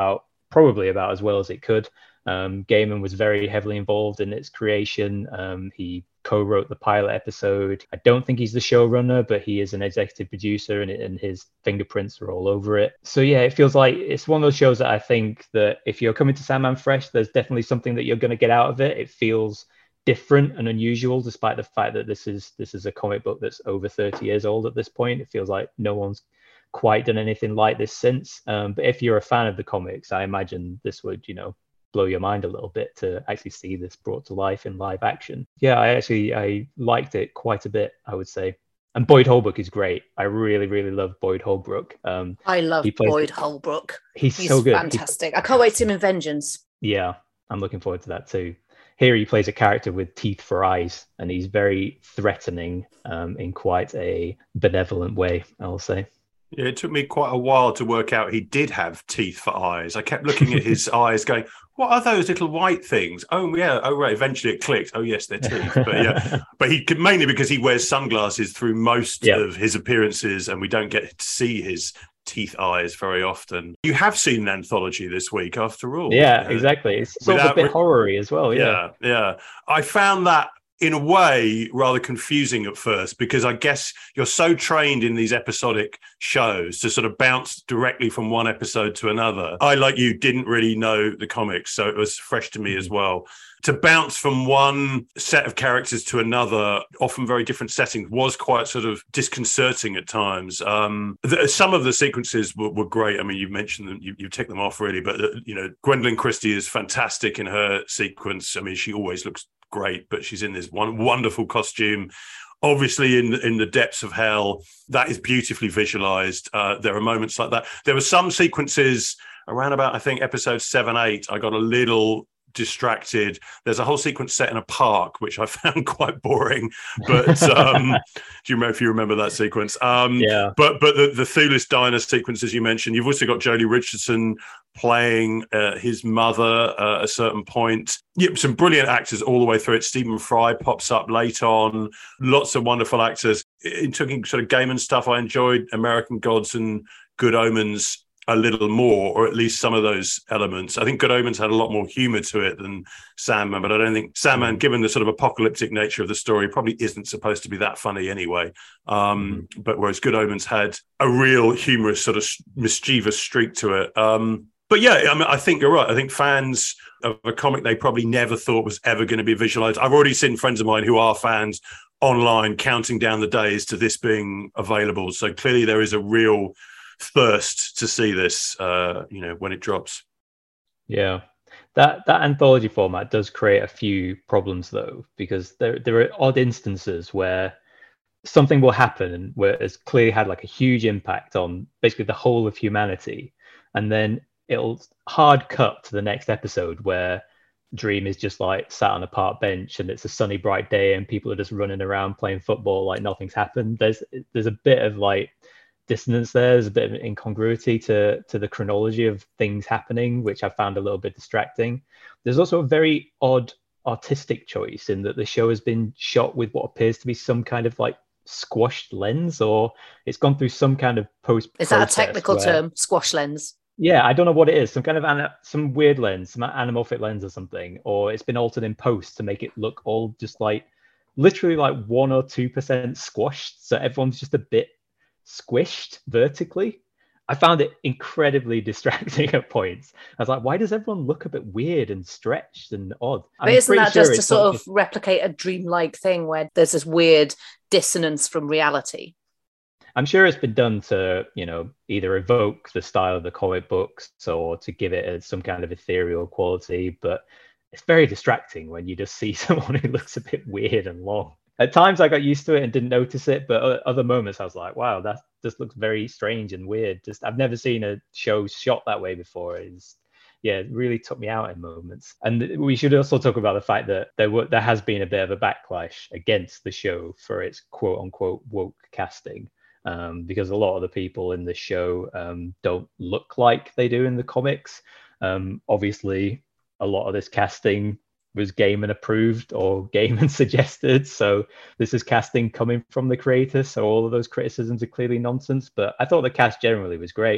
probably about as well as it could. Um, Gaiman was very heavily involved in its creation. Um, he co-wrote the pilot episode. I don't think he's the showrunner, but he is an executive producer, and, and his fingerprints are all over it. So yeah, it feels like it's one of those shows that I think that if you're coming to Sandman fresh, there's definitely something that you're going to get out of it. It feels different and unusual, despite the fact that this is this is a comic book that's over thirty years old at this point. It feels like no one's quite done anything like this since. Um, but if you're a fan of the comics, I imagine this would, you know, blow your mind a little bit to actually see this brought to life in live action. Yeah, I actually I liked it quite a bit, I would say. And Boyd Holbrook is great. I really, really love Boyd Holbrook. Um, I love Boyd Holbrook. He's, he's so good. Fantastic. He, I can't wait to see him in Vengeance. Yeah, I'm looking forward to that too. Here he plays a character with teeth for eyes, and he's very threatening um, in quite a benevolent way, I'll say. Yeah, it took me quite a while to work out he did have teeth for eyes. I kept looking at his eyes going, what are those little white things? Oh, yeah. Oh, right. Eventually it clicked. Oh, yes, they're teeth. But yeah, but he could, mainly because he wears sunglasses through most yeah. of his appearances, and we don't get to see his teeth eyes very often. You have seen an anthology this week, after all. Yeah, uh, exactly. It's sort of a bit re- horror-y as well. Yeah. yeah, yeah. I found that in a way rather confusing at first, because I guess you're so trained in these episodic shows to sort of bounce directly from one episode to another. I, like you, didn't really know the comics, so it was fresh to me as well. To bounce from one set of characters to another, often very different settings, was quite sort of disconcerting at times. Um, the, some of the sequences were, were great. I mean, you mentioned them, you, you tick them off really, but, uh, you know, Gwendolyn Christie is fantastic in her sequence. I mean, she always looks great, but she's in this one wonderful costume. Obviously, in in the depths of hell, that is beautifully visualized. Uh, there are moments like that. There were some sequences around about, I think, episode seven, eight. I got a little distracted. There's a whole sequence set in a park, which I found quite boring. But um, do you remember if you remember that sequence? Um, yeah. But but the the Thulis Diner sequence, as you mentioned, you've also got Jodie Richardson playing uh, his mother uh, at a certain point. Yep, some brilliant actors all the way through it. Stephen Fry pops up late on. Lots of wonderful actors. In talking sort of Gaiman stuff, I enjoyed American Gods and Good Omens a little more, or at least some of those elements. I think Good Omens had a lot more humour to it than Sandman, but I don't think Sandman, mm. given the sort of apocalyptic nature of the story, probably isn't supposed to be that funny anyway. Um, mm. But whereas Good Omens had a real humorous sort of mischievous streak to it. Um, but yeah, I mean, I think you're right. I think fans of a comic they probably never thought was ever going to be visualised. I've already seen friends of mine who are fans online counting down the days to this being available. So clearly there is a real thirst to see this, uh, you know, when it drops. Yeah, that that anthology format does create a few problems though, because there there are odd instances where something will happen where it's clearly had like a huge impact on basically the whole of humanity, and then it'll hard cut to the next episode where Dream is just like sat on a park bench and it's a sunny bright day and people are just running around playing football like nothing's happened. There's there's a bit of like dissonance there. There's a bit of incongruity to to the chronology of things happening, which I found a little bit distracting. There's also a very odd artistic choice in that the show has been shot with what appears to be some kind of like squashed lens, or it's gone through some kind of post. Is that a technical where, term? Squash lens? Yeah, I don't know what it is. Some kind of ana- some weird lens, some anamorphic lens or something, or it's been altered in post to make it look all just like literally like one or two percent squashed, so everyone's just a bit squished vertically. I found it incredibly distracting at points. I was like, why does everyone look a bit weird and stretched and odd? But I'm isn't that sure just to sort of replicate a dreamlike thing where there's this weird dissonance from reality? I'm sure it's been done to, you know, either evoke the style of the comic books or to give it a, some kind of ethereal quality, but it's very distracting when you just see someone who looks a bit weird and long. At times I got used to it and didn't notice it, but other moments I was like, wow, that just looks very strange and weird. Just I've never seen a show shot that way before. It's, yeah, it really took me out in moments. And we should also talk about the fact that there were, there has been a bit of a backlash against the show for its quote unquote woke casting, um, because a lot of the people in the show um, don't look like they do in the comics. Um, obviously, a lot of this casting was Gaiman approved or Gaiman suggested, so this is casting coming from the creator, so all of those criticisms are clearly nonsense. But I thought the cast generally was great.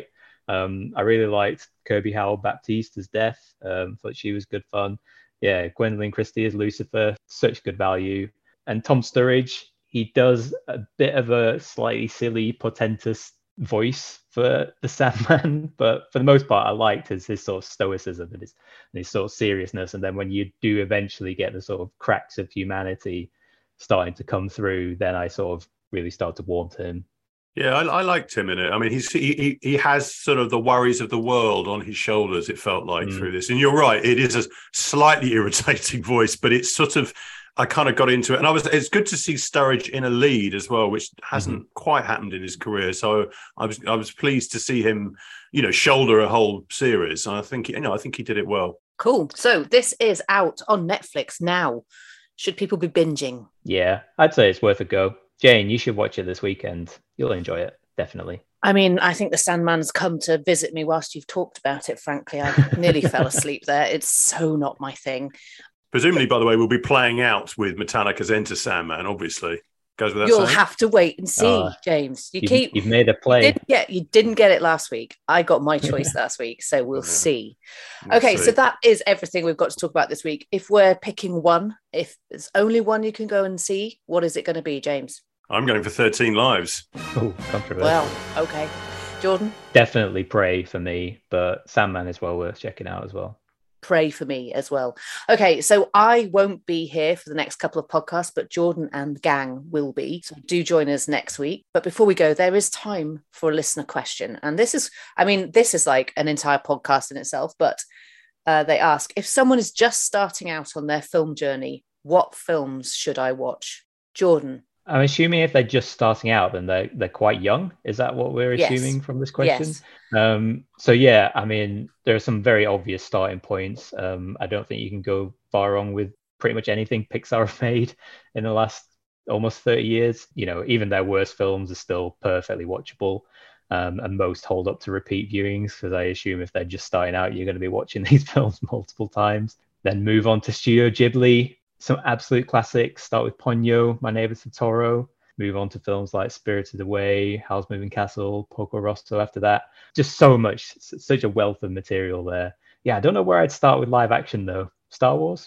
Um, I really liked Kirby Howell-Baptiste as Death. Um, thought she was good fun. Yeah, Gwendolyn Christie as Lucifer, such good value. And Tom Sturridge, he does a bit of a slightly silly, portentous voice for the Sandman, but for the most part, I liked his his sort of stoicism and his, and his sort of seriousness. And then when you do eventually get the sort of cracks of humanity starting to come through, then I sort of really start to warm to him. Yeah, I, I liked him in it. I mean, he's he he has sort of the worries of the world on his shoulders, it felt like, mm. through this. And you're right, it is a slightly irritating voice, but it's sort of, I kind of got into it. And I was it's good to see Sturridge in a lead as well, which hasn't mm-hmm. quite happened in his career. So I was I was pleased to see him, you know, shoulder a whole series. And I think, you know, I think he did it well. Cool. So this is out on Netflix now. Should people be binging? Yeah, I'd say it's worth a go. Jane, you should watch it this weekend. You'll enjoy it, definitely. I mean, I think the Sandman's come to visit me whilst you've talked about it, frankly. I nearly fell asleep there. It's so not my thing. Presumably, by the way, we'll be playing out with Metallica's Enter Sandman, obviously. Goes without You'll saying. have to wait and see, uh, James. You you've, keep You've made a play. You didn't, get, you didn't get it last week. I got my choice last week, so we'll yeah. see. We'll okay, see. So that is everything we've got to talk about this week. If we're picking one, if there's only one you can go and see, what is it going to be, James? I'm going for thirteen Lives. Oh, controversial. Well, okay. Jordan? Definitely Prey for me, but Sandman is well worth checking out as well. Prey for me as well. Okay, so I won't be here for the next couple of podcasts, but Jordan and gang will be. So do join us next week. But before we go, there is time for a listener question. And this is, I mean, this is like an entire podcast in itself, but uh, they ask, if someone is just starting out on their film journey, what films should I watch? Jordan? I'm assuming if they're just starting out, then they're, they're quite young. Is that what we're assuming yes. from this question? Yes. Um, so, yeah, I mean, there are some very obvious starting points. Um, I don't think you can go far wrong with pretty much anything Pixar have made in the last almost thirty years. You know, even their worst films are still perfectly watchable. Um, and most hold up to repeat viewings, because I assume if they're just starting out, you're going to be watching these films multiple times. Then move on to Studio Ghibli. Some absolute classics. Start with Ponyo, My Neighbor Totoro. Move on to films like Spirited Away, Howl's Moving Castle, Porco Rosso after that. Just so much, such a wealth of material there. Yeah, I don't know where I'd start with live action though. Star Wars?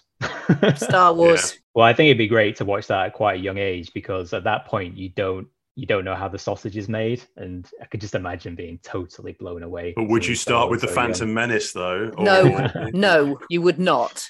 Star Wars. Yeah. Well, I think it'd be great to watch that at quite a young age, because at that point you don't you don't know how the sausage is made, and I could just imagine being totally blown away. But would you start with The Phantom Menace though? Or... No, no, you would not.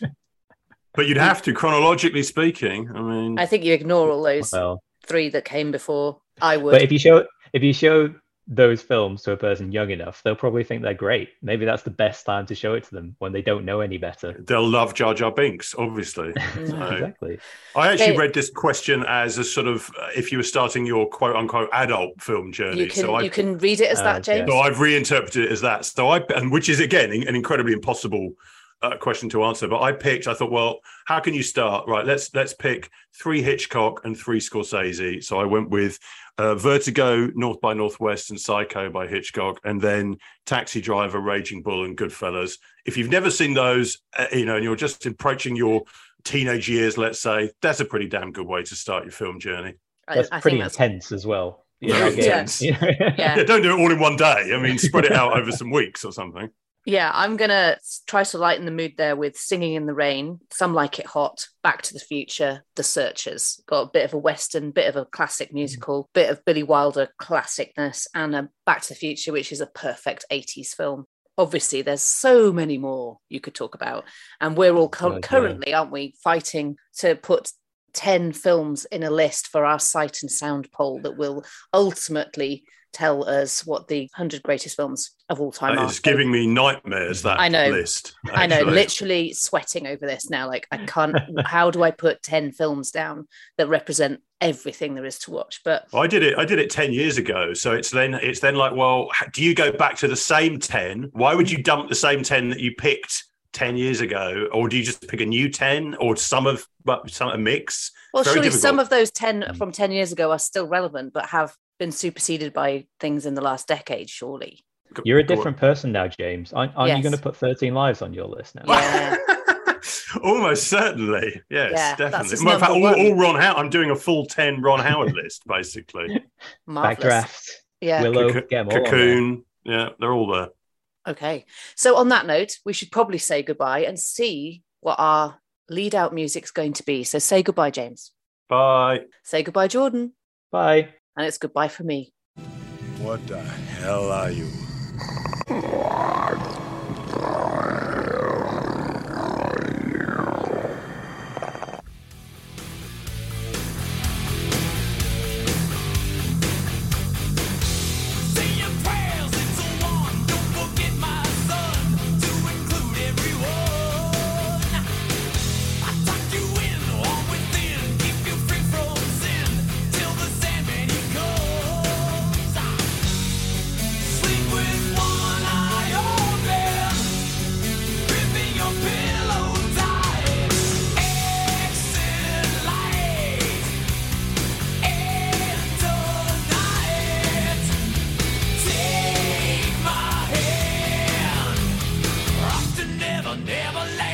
But you'd have to, chronologically speaking. I mean, I think you ignore all those well, three that came before. I would. But if you show if you show those films to a person young enough, they'll probably think they're great. Maybe that's the best time to show it to them, when they don't know any better. They'll love Jar Jar Binks, obviously. So, exactly. I actually they, read this question as a sort of uh, if you were starting your quote unquote adult film journey. You can so I, you can read it as uh, that, James. So I've reinterpreted it as that. So I and which is again an incredibly impossible Uh, question to answer, but I picked. I thought, well, how can you start? Right, let's let's pick three Hitchcock and three Scorsese. So I went with uh, Vertigo, North by Northwest, and Psycho by Hitchcock, and then Taxi Driver, Raging Bull, and Goodfellas. If you've never seen those, uh, you know, and you're just approaching your teenage years, let's say, that's a pretty damn good way to start your film journey. That's I, I pretty that's... intense as well. Yeah, intense. Yeah. Yeah. Yeah, don't do it all in one day. I mean, spread it out over some weeks or something. Yeah, I'm going to try to lighten the mood there with Singing in the Rain, Some Like It Hot, Back to the Future, The Searchers. Got a bit of a Western, bit of a classic musical, bit of Billy Wilder classicness, and a Back to the Future, which is a perfect eighties film. Obviously, there's so many more you could talk about. And we're all cu- currently, aren't we, fighting to put ten films in a list for our Sight and Sound poll that will ultimately tell us what the one hundred greatest films of all time are. It's giving me nightmares, that I know. list. Actually. I know, literally sweating over this now. Like, I can't, how do I put ten films down that represent everything there is to watch? But well, I did it, I did it ten years ago. So it's then, it's then like, well, do you go back to the same ten? Why would you dump the same ten that you picked ten years ago? Or do you just pick a new ten, or some of, some a mix? Well, surely difficult. Some of those ten from ten years ago are still relevant, but have been superseded by things in the last decade, surely. You're a different person now, James. Aren't, aren't yes. you going to put thirteen Lives on your list now? Yeah. Almost certainly. Yes, yeah, definitely. Well, in fact, all, all Ron Howard. I'm doing a full ten Ron Howard list, basically. Marvelous. Backdraft. Yeah. Willow. Cocoon. Yeah, they're all there. Okay. So on that note, we should probably say goodbye and see what our lead out music's going to be. So say goodbye, James. Bye. Say goodbye, Jordan. Bye. And it's goodbye for me. What the hell are you? Never, never let